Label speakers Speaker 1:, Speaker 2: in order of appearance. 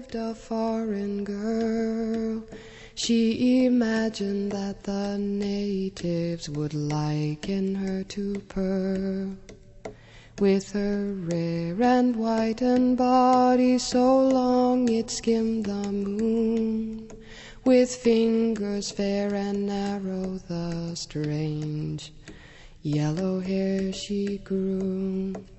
Speaker 1: lived a foreign girl. She imagined that the natives would liken her to Pearl. With her rare and whitened body so long it skimmed the moon, with fingers fair and narrow the strange yellow hair she grew.